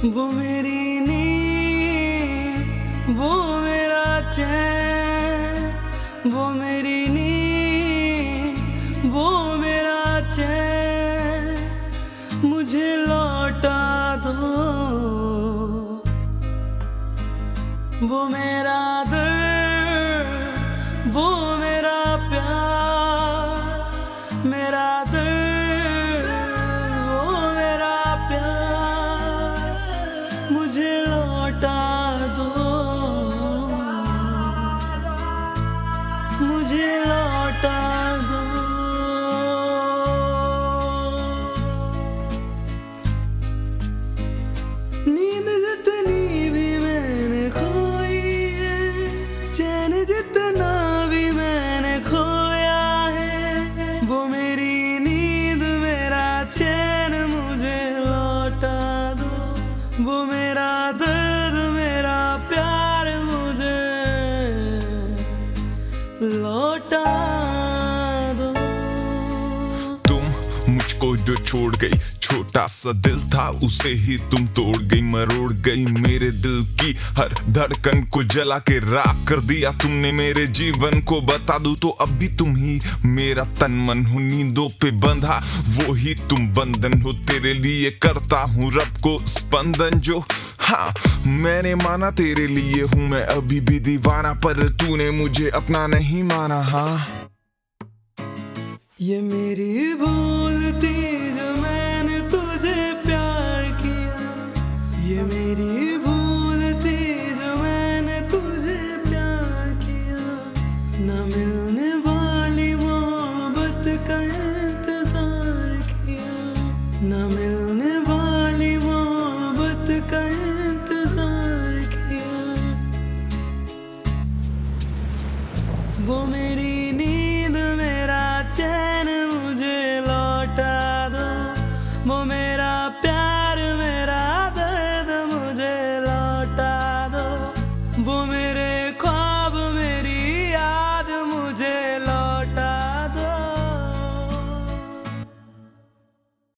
वो मेरी नींद, वो मेरा चैन, वो मेरी नींद, वो मेरा चैन, मुझे लौटा दो। वो मेरा दर्द, वो मेरा प्यार, मेरा दर्द, वो मेरा प्यार, मुझे लौटा दो, मुझे लौटा दो। नींद जितनी भी मैंने खोई है, चैन जितना भी मैंने खोया है, वो मेरी नींद मेरा चैन मुझे लौटा दो। वो मेरा दर्द मेरा प्यार मुझे लौटा दो। तुम मुझको जो छोड़ गई, छोटा सा दिल था उसे ही तुम तोड़ गई, मरोड़ गई मेरे दिल की हर धड़कन को जला के राख कर दिया तुमने मेरे जीवन को। बता दूं तो अब भी तुम ही मेरा तन मन हो, नींदों पे बंधा वो ही तुम बंधन हो। तेरे लिए करता हूँ रब को स्पंदन जो, हाँ मैंने माना तेरे लिए हूँ मैं अभी भी दीवाना, पर तूने मुझे अपना नहीं माना। हाँ ये मेरी भूल थी जो मैंने तुझे प्यार किया, ये मेरी भूल थी जो मैंने तुझे प्यार किया। ना मिलने वाली मोहब्बत का इंतजार किया, ना मिलने वाली मोहब्बत का इंतजार किया। वो मेरी नींद मेरा चैन मुझे लौटा दो। वो मेरा प्यार मेरा दर्द मुझे लौटा दो। वो